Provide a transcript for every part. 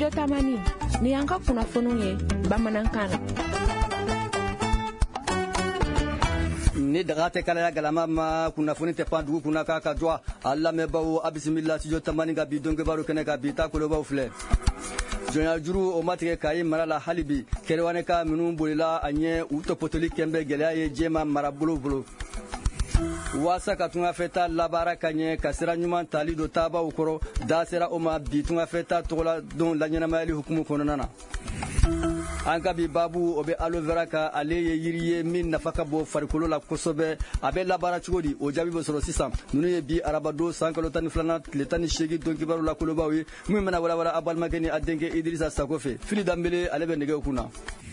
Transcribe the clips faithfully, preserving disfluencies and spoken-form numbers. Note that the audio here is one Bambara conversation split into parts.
Studio Tamani ni an ka kunnafoniw ye bamanankan na. Ni daga tɛ kalaya galama ma kunnafoni tɛ pan dugu kunna k'a ka jɔ a lamɛnbaaw a bisimila Studio Tamani ka bi dɔnkɛbaaru kɛnɛ ka bi ta kolobaw filɛ. Jɔnya juru o ma tigɛ Kayi mara la hali bi Kɛrɛwane ka minnu bolila a ɲɛ u tɔpɔtɔli kɛnbɛ gɛlɛya ye jɛma marabolo bolo. Wasa ka tungafɛta labaara ka ɲɛ ka sira ɲuman tali do taabaw kɔrɔ da sera o ma bi tungafɛta tɔgɔla don la ɲɛnamayali hukumu kɔnɔna na. An ka bi babu o bɛ aloe vera ka ale ye yiri ye min nafa ka bon farikolo la kosɛbɛ a bɛ labaara cogo di o jaabi bɛ sɔrɔ sisan ninnu ye bi arabadon san kalo tan ni filanan tile tan ni seegin dɔnkibaru la kolobaw ye min bɛna walawala a balimakɛ ni a denkɛ Idirisa Sako fɛ Fili Danbele ale bɛ nɛgɛw kunna.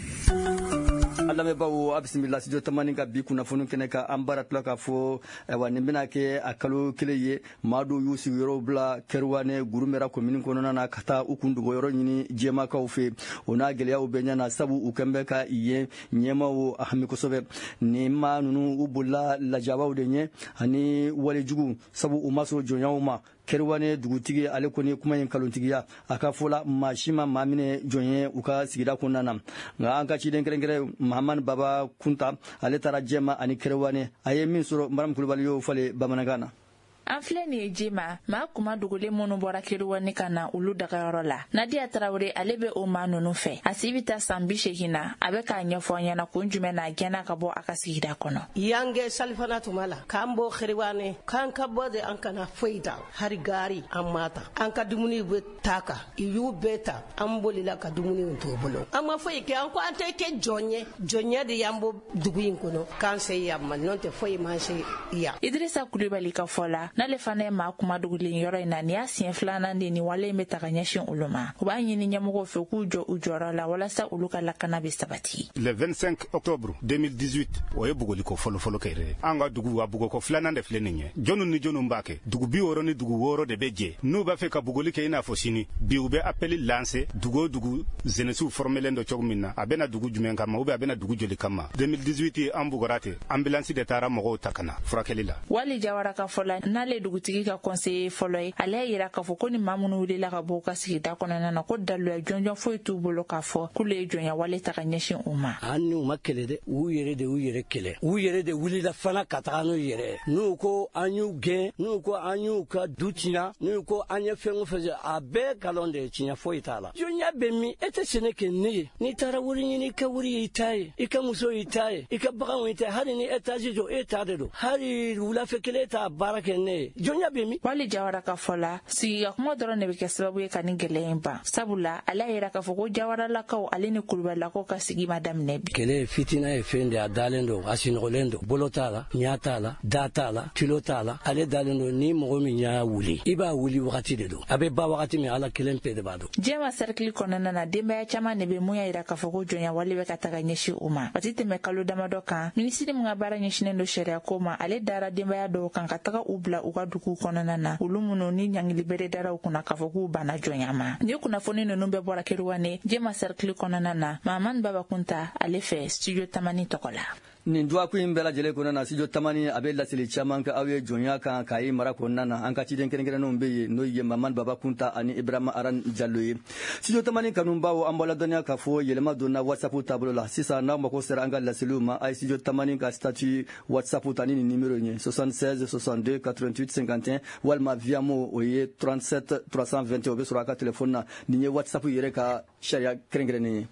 Alamɛbaw a bisimila Studio Tamani ka bi kunnafoni kɛnɛ ka an baara tila k'a fɔ wa nin bɛna kɛ a kalo kelen ye maa dɔw y'u sigiyɔrɔw bila Kɛrɛwane Gurumɛra komini kɔnɔna na ka taa u kun dogoyɔrɔ ɲini jɛmakaw fɛ o n'a gɛlɛyaw bɛ ɲɛna sabu u kɛn bɛ ka yen ɲɛmaw a hami kosɛbɛ nin maa ninnu u bolila lajabaw de ɲɛ ani walejugu sabu u ma sɔn jɔnyaw ma. Kɛrɛwane dugutigi ale kɔni kuma in kalontigiya a ka fɔ la maa si ma maa minɛ jɔn ye u ka sigida kɔnɔna na nka an ka ciden kɛrɛnkɛrɛn Mahamani Baba Kunta ale taara jɛma ani Kɛrɛwane a ye min sɔrɔ Maram Kulubali y'o fɔle bamanankan na. An filɛ nin ye jema maa kuma dogolen minnu bɔra Kɛrɛwane ka na olu dagayɔrɔ la Nadia Tarawele ale bɛ o maa ninnu fɛ a si bɛ taa san bi seegin na a bɛ k'a ɲɛfɔ an ɲɛna kun jumɛn na gɛnna ka bɔ a ka sigida kɔnɔ. Yange salifana tuma la k'an bɔ Kɛrɛwane k'an ka bɔ de an kana foyi ta hari gari an ma ta an ka dumuni bɛ ta kan i y'u bɛɛ ta an bolila ka dumuni t'o bolo an ma foyi kɛ an ko an tɛ kɛ jɔn ye jɔn ye de y'an bɔ dugu in kɔnɔ k'an se yan ma n'o tɛ foyi ma se yan. Idirisa Kulubali ka fɔ la n'ale fana ye maa kuma dogolen yɔrɔ in na ni y'a siɲɛ filanan de ni wale in bɛ ta ka ɲɛsin olu ma u b'a ɲini ɲɛmɔgɔw fɛ k'u jɔ u jɔyɔrɔ la walasa olu ka lakana bɛ sabati. Le vingt-cinq octobre deux mille dix-huit o ye bugoliko fɔlɔfɔlɔ kɛ yɛrɛ an ka dugu wa bugoko filanan de filɛ nin ye jɔnw ni jɔnw b'a kɛ dugu bi wɔɔrɔ ni dugu wɔɔrɔ de bɛ jɛ n'u b'a fɛ ka bugoli kɛ i n'a fɔ sini bi u bɛ appeli lancer dugu o dugu jeunesse formelen dɔ cogo min na a bɛna dugu jumɛn kama ou bien a bɛna dugu joli kama deux mille dix-huit ye an bugora ten ambulance de taara mɔgɔw ta kana furakɛli la. Wali Jawara ka fɔ la n'ale dugutigi ka conseiller fɔlɔ ye ale y'a yira k'a fɔ ko ni maa minnu wulila ka bɔ u ka sigida kɔnɔna na ko daluya jɔnjɔn foyi t'u bolo k'a fɔ k'olu ye jɔnya wale ta ka ɲɛsin u ma. An n'u ma kɛlɛ dɛ u yɛrɛ de u yɛrɛ kɛlɛ u yɛrɛ de wulila fana ka taga n'u yɛrɛ n'u ko an y'u gɛn n'u ko an y'u ka du tiɲɛ n'u ko an ye fɛn o fɛn a bɛɛ galon de tiɲɛ foyi t'a la. Jɔnya bɛ min e tɛ sɛnɛ kɛ ne ye n'i taara wari ɲini i ka wari y'i ta ye i ka muso y'i ta ye i ka baganw y'i ta ye hali ni étage jɔ e ta de don hali wulafɛ kelen e t'a baara kɛ ne ye jɔnya bɛ min. Wali Jawara ka fɔ la sigiga kuma dɔrɔn de bɛ kɛ sababu ye ka nin gɛlɛya in ban sabula ale y'a yira k'a fɔ ko Jawaralakaw ale ni Kulubalilakaw ka sigi ma daminɛ bi. Kɛlɛ fitina ye fɛn de a dalen don a sinɔgɔlen don bolo t'a la ɲɛ t'a la da t'a la kilo t'a la ale dalen don ni mɔgɔ min y'a wuli i b'a wuli wagati de don a bɛ ba wagati min ala kelen pe de b'a dɔn. Jɛma cercle kɔnɔna na denbaya caman de bɛ mun y'a yira k'a fɔ ko jɔnya wale bɛ ka taga ɲɛsin u ma waati tɛmɛ kalo damadɔ kan minisiri min ka baara ɲɛsinnen don sariya ko ma ale dara denbaya dɔw kan ka taga u bila u ka dugu kɔnɔna na olu minnu ni ɲangili bere daraw kunna k'a fɔ k'u banna jɔnya ma ni kunnafoni ninnu bɛ bɔra Kɛrɛwane Jɛma cercle kɔnɔna na Mahamani Baba Kunta ale fɛ Studio Tamani tɔgɔ la. Nin duwaku in bɛɛ lajɛlen kɔnɔna na Studio Tamani a bɛ laseli caman kɛ aw ye jɔnya kan Kayi mara kɔnɔna na an ka ciden kɛrɛnkɛrɛnnenw bɛ yen n'o ye Mahamani Baba Kunta ani Ibrahima Aran Jallo ye. Studio Tamani kanubaw an b'a ladɔnniya k'a fɔ yɛlɛma donna WhatsApp taabolo la sisan n'aw mago sera an ka laseliw ma a ye Studio Tamani ka statut WhatsApp ta ni nin numéro ye soixante-seize soixante-deux quatre-vingt-huit cinquante et un walima via mo o ye trente-sept trois cent vingt et un o bɛ sɔrɔ a ka telefɔni na nin ye WhatsApp yɛrɛ ka sariya kɛrɛnkɛrɛnnen ye.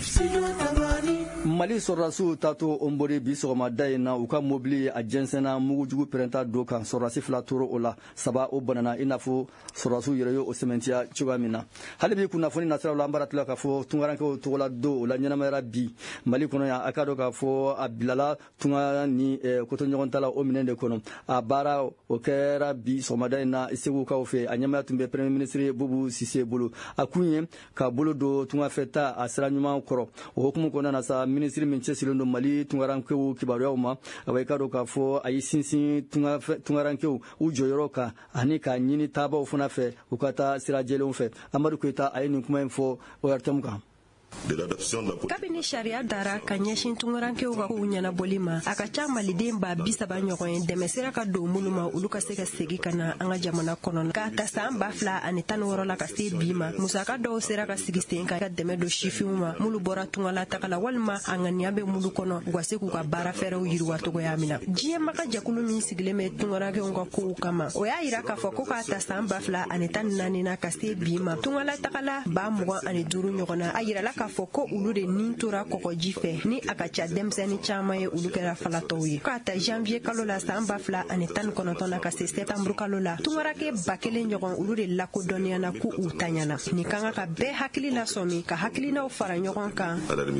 Mali sɔrɔdasiw taatɔ Ombori bi sɔgɔmada in na u ka mobili a jɛnsɛnna mugujugu pɛrɛnta do kan sɔrɔdasi fila tora o la saba o banana i n'a fɔ sɔrɔdasiw yɛrɛ ye o sɛmɛntiya cogoya min na hali bi kunnafoni nasiraw la an b'a tila k'a fɔ tungarankew tɔgɔla do o la ɲɛnamayara bi Mali kɔnɔ yan a ka dɔn k'a fɔ a bilala tunga ni kotoɲɔgɔn ta la o minɛn de kɔnɔ a baara o kɛra bi sɔgɔmada in na Segukaw fɛ a ɲɛmaya tun bɛ premier ministre Bubu Sise bolo a kun ye ka bolo don tungafɛta a sira ɲuman kɔrɔ o hukumu kɔnɔna na sa ministre min cɛsirilen don Mali tungarankew kibaruyaw ma a bɛ ka dɔn k'a fɔ a ye sinsin tungarankew u jɔyɔrɔ kan ani k'a ɲini taabaw fana fɛ u ka taa sira jɛlenw fɛ Amadu Koyita a ye nin kuma in fɔ O R T M kan. kabini sariya dara ka ɲɛsin tungarankew ka kow ɲɛnabɔli ma a ka ca maliden ba bisaba ɲɔgɔn ye dɛmɛ sera ka don mulu ma olu ka se ka segi ka na an ka jamana kɔnɔ k'a ta san ba fila ani tan wɔɔrɔ la ka se bi ma musaka dɔw sera ka sigi sen ka dɛmɛ don sifinw ma mulu bɔra tungala taga la walima a ŋaniya bɛ mulu kɔnɔ u ka se k'u ka baara fɛɛrɛw yiriwa togoya min na diɲɛma ka jɛkulu min sigilen bɛ tungarankew ka kow kama o y'a yira k'a fɔ ko k'a ta san ba fila ani tan naani na ka se bi ma tungala tagala ba mugan ani duuru ɲɔgɔn na a yirala k'a fɔ ko olu de nin tora kɔgɔji fɛ ni a ka ca denmisɛnnin caman ye olu kɛra falatɔw ye k'a ta janvier kalo la san ba fila ani tan ni kɔnɔntɔn na ka se septembre kalo la tungarake ba kelen ɲɔgɔn olu de lakodɔnniyana ko u taɲana nin ka kan ka bɛɛ hakili lasɔmi ka hakilinaw fara ɲɔgɔn kan.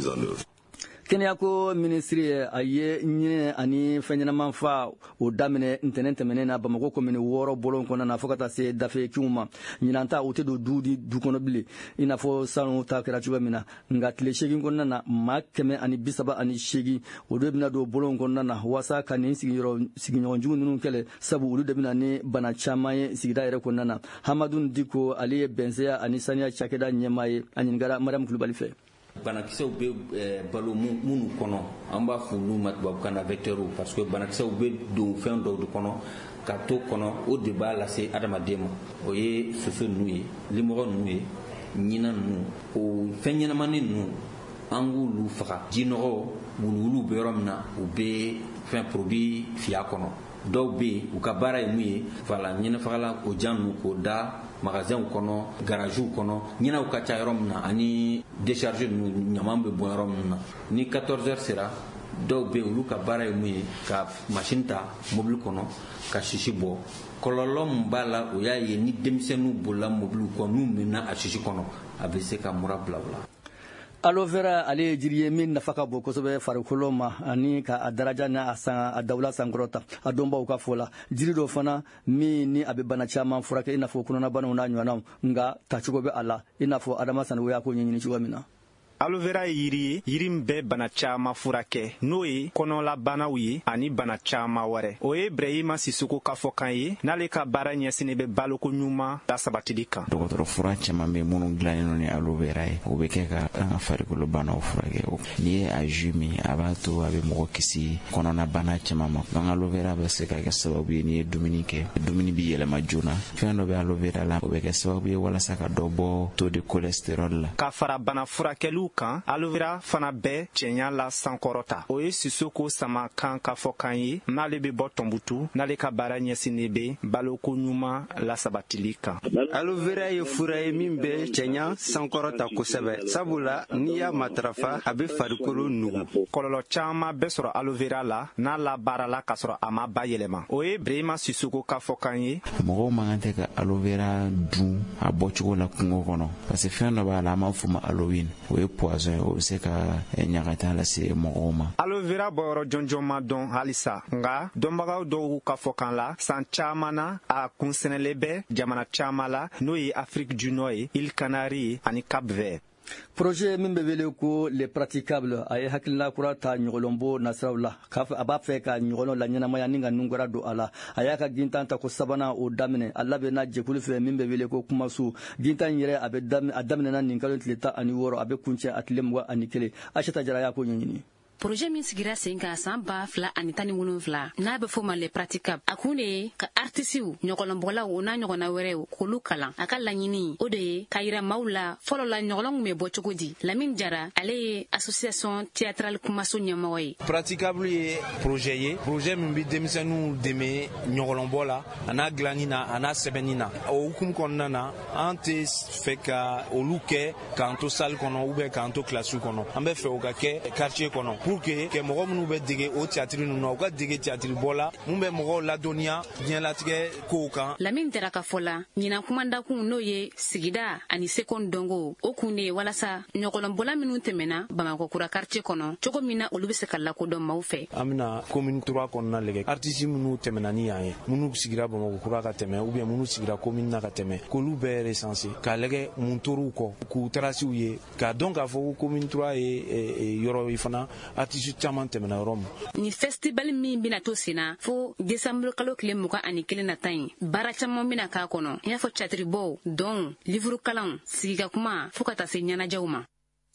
kɛnɛya ko minisiri a ye ɲinɛ ani fɛn ɲɛnaman fa o daminɛ ntɛnɛn tɛmɛnen na Bamako komini wɔɔrɔ bolon kɔnɔna na fo ka taa se dafekinw ma ɲinan ta u tɛ don du di du kɔnɔ bilen i n'a fɔ sanu ta kɛra cogoya min na nka tile seegin kɔnɔna na maa kɛmɛ ani bisaba ani seegin olu de bɛna don bolon kɔnɔna na walasa ka nin sigiɲɔgɔnjugu ninnu kɛlɛ sabu olu de bɛna ni bana caman ye sigida yɛrɛ kɔnɔna na Hamadu Diko ale ye bɛnsɛya ani saniya cakɛda ɲɛmaa ye a ɲininkara Mariam Kulubali fɛ. banakisɛw bɛ balo minnu kɔnɔ an b'a fɔ olu ma tubabukan na vecteurs parce que banakisɛw bɛ don fɛn dɔw de kɔnɔ ka to kɔnɔ o de b'a lase adamaden ma o ye soso ninnu ye limɔgɔ ninnu ye ɲinan ninnu o fɛn ɲɛnamanin ninnu an k'olu faga jinɔgɔ wuluwulu bɛ yɔrɔ min na u bɛ fɛn produit fiya kɔnɔ dɔw bɛ yen u ka baara ye mun ye voilà ɲɛnɛfagala o jan ninnu k'o da magasinw kɔnɔ garaziw kɔnɔ ɲinɛw ka ca yɔrɔ min na ani décharge ninnu ɲaman bɛ bɔ yɔrɔ min na ni quatorze heures sera dɔw bɛ yen olu ka baara ye mun ye ka machine ta mobile kɔnɔ ka sisi bɔ kɔlɔlɔ min b'a la o y'a ye ni denmisɛnninw bolila mobile kɔ n'u minna a sisi kɔnɔ a bɛ se ka mura bila u la. aloe vera ale ye jiri ye min nafa ka bon kosɛbɛ farikolo ma ani ka a daraja n'a san a dawula sankɔrɔta a dɔnbaw ka fɔ la jiri dɔ fana min ni a bɛ bana caman furakɛ i n'a fɔ kɔnɔnabanaw n'a ɲɔgɔnnaw nka tacogo bɛ a la i n'a fɔ adama sanogo y'a ko ɲɛɲini cogoya min na. aloe vera ye yiri ye yiri min bɛ bana caman furakɛ n'o ye kɔnɔlabanaw ye ani bana caman wɛrɛ o ye Ibrahima Sisoko ka fɔkan ye n'ale ka baara ɲɛsinnen bɛ baloko ɲuman lasabatili kan. dɔgɔtɔrɔ fura caman bɛ minnu dilannen don ni aloe vera ye o bɛ kɛ ka an ka farikolo banaw furakɛ n'i ye a ju min a b'a to a bɛ mɔgɔ kisi kɔnɔnabana caman ma donc aloe vera bɛ se ka kɛ sababu ye n'i ye dumuni kɛ dumuni bɛ yɛlɛma joona fɛn dɔ bɛ aloe vera la o bɛ kɛ sababu ye walasa ka dɔ bɔ taux de cholestérol la. ka fara bana furakɛliw kan aloe vera fana bɛ cɛɲa la sankɔrɔta o ye Sisoko sama kan ka fɔ kan ye n'ale bɛ bɔ Tɔnbutu n'ale ka baara ɲɛsinnen bɛ baloko ɲuman lasabatili kan. aloe vera ye fura ye min bɛ cɛɲa sankɔrɔta kosɛbɛ sabula n'i y'a matarafa a bɛ farikolo nugu. kɔlɔlɔ caman bɛ sɔrɔ aloe vera la n'a labaarala ka sɔrɔ a ma bayɛlɛma o ye Ibrahima Sisoko ka fɔ kan ye. mɔgɔw man kan tɛ ka aloe vera dun a bɔcogo la kungo kɔnɔ parce que fɛn dɔ b'a la an b'a fɔ ma halloween o ye poison o bɛ se ka ɲagata lase mɔgɔw ma. aloe vera bɔyɔrɔ jɔnjɔn ma dɔn halisa nka dɔnbagaw dɔw ka fɔ kan la san caman na a kunsɛnɛlen bɛ jamana caman la n'o ye Afrique du Nord ye Îles Canaries ani Cap Vert. projet min bɛ wele ko les praticables a ye hakilina kura ta ɲɔgɔlɔnbɔ nasiraw la a b'a fɛ ka ɲɔgɔlɔn la ɲɛnamaya ni ka nunkura don a la a y'a ka gintan ta ko sabanan o daminɛ a labɛnna jɛkulu fɛ min bɛ wele ko kumaso gintan yɛrɛ a bɛ a daminɛna nin kalo tile tan ani wɔɔrɔ a bɛ kuncɛ a tile mugan ani kelen Asata Jara y'a ko ɲɛɲini. projet min sigira sen kan san ba fila ani tan ni wolonwula n'a bɛ fɔ ma les praticables a kun de ye ka artisiw ɲɔgɔlɔnbɔlaw o n'a ɲɔgɔnna wɛrɛw k'olu kalan a ka laɲini o de ye ka yira maaw la fɔlɔ la ɲɔgɔlɔn kun bɛ bɔ cogo di. Lamine Jara ale ye association théâtrale kumaso ɲɛmɔgɔ ye. praticable ye projet ye projet min bɛ denmisɛnninw dɛmɛ ɲɔgɔlɔnbɔ la a n'a dilanni na a n'a sɛbɛnni na o hukumu kɔnɔna na an tɛ fɛ ka olu kɛ k'an to salle kɔnɔ ou bien k'an to classe kɔnɔ an bɛ fɛ o ka kɛ quartier kɔnɔ pour que que mɔgɔ minnu bɛ dege o théâtre ninnu na u ka dege théâtre bɔ la mun bɛ mɔgɔw ladɔnniya diɲɛlatigɛ kow kan. Lamine Jara ka fɔ la ɲinan kumandakun n'o ye sigida ani sekɔn dɔnko o kun de ye walasa ɲɔgɔlɔnbɔla minnu tɛmɛna Bamakɔ kura quartier kɔnɔ cogo min na olu bɛ se ka lakodɔn maaw fɛ. An bɛna commune trois kɔnɔna lajɛ artiste minnu tɛmɛna ni yan ye minnu sigira Bamakɔ kura ka tɛmɛ ou bien minnu sigira commune na ka tɛmɛ k'olu bɛɛ recenser k'a lajɛ mun tor'u kɔ k'u traciw ye k'a dɔn k'a fɔ ko commune trois ye yɔrɔ ye fana artiste caman tɛmɛna yɔrɔ min. Ni festival min bɛna to senna fo décembre kalo tile mugan ani kelen na tan ye baara caman bɛna k'a kɔnɔ i n'a fɔ catiribɔw dɔn livre kalanw sigikakuma fo ka taa se ɲɛnajɛw ma.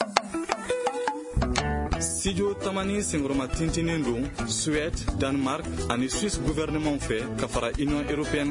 studio tamani sengoroma tintinin don Suède, Danemark ani Suisse gouvernement fɛ ka fara Union européenne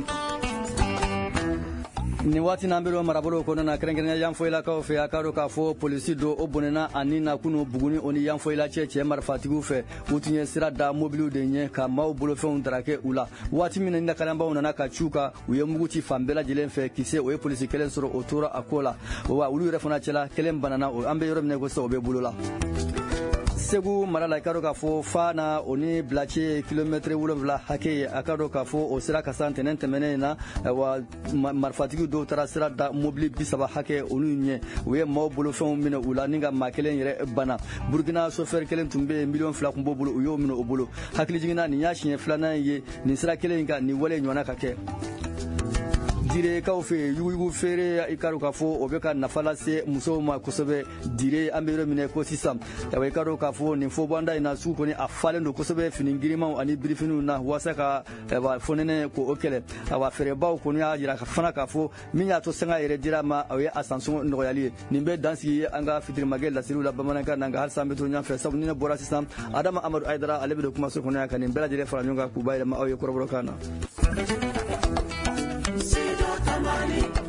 ni waati n'an bɛ marabolo kɔnɔna kɛrɛnkɛrɛnya yanfoyilakaw fɛ a ka dɔn k'a fɔ polisi do o bɔnɛna ani na kunu buguni o ni yanfoyila cɛ cɛ marifatigiw fɛ u tun ye sira da mobiliw de ɲɛ ka maaw bolofɛnw darake u la waati min na dakalanbaw nana ka ciw kan u ye mugu ci fan bɛɛ lajɛlen fɛ kise o ye polisi kelen sɔrɔ o tora a ko la wa olu yɛrɛ fana cɛla kelen banana an bɛ yɔrɔ min ko sisan o bɛ bolo la Segu mara la karo ka fɔ fa na o ni bilaci kilomɛtiri wolonwula hakɛ ye a ka dɔn k'a fɔ o sira ka san tɛnɛn tɛmɛnen na wa marifatigi dɔw taara sira da mobili bi saba hakɛ olu ɲɛ u ye maaw bolofɛnw minɛ u la ni ka maa kelen yɛrɛ bana Burkina chauffeur kelen tun bɛ yen miliyɔn fila tun b'o bolo u y'o minɛ o bolo hakilijiginna nin y'a siɲɛ filanan ye nin sira kelen in kan nin wale ɲɔgɔnna ka kɛ direkaw fɛ yuguyugu feere i ka dɔn k'a fɔ o bɛ ka nafa lase musow ma kosɛbɛ dire an bɛ yɔrɔ minɛ ko sisan i ka dɔn k'a fɔ nin fɔbanda in na sugu kɔni a falen don kosɛbɛ fini girimanw ani birifiniw na walasa ka fonɛnɛ k'o kɛlɛ awa feerebaw kɔni y'a jira fana k'a fɔ min y'a to sanga yɛrɛ dira ma o ye a sansɔngɔ nɔgɔyali ye nin bɛ dan sigi an ka fitirimakɛ lasiriw la bamanankan na nka halisa an bɛ to ɲɔgɔn fɛ sabu ni ne bɔra sisan Adama Amadu Ayidara ale bɛ don kumaso kɔnɔ yan ka nin bɛɛ lajɛlen fara ɲɔgɔn kan k'u bayɛlɛma aw ye kɔrɔbɔrɔkan na. Tamani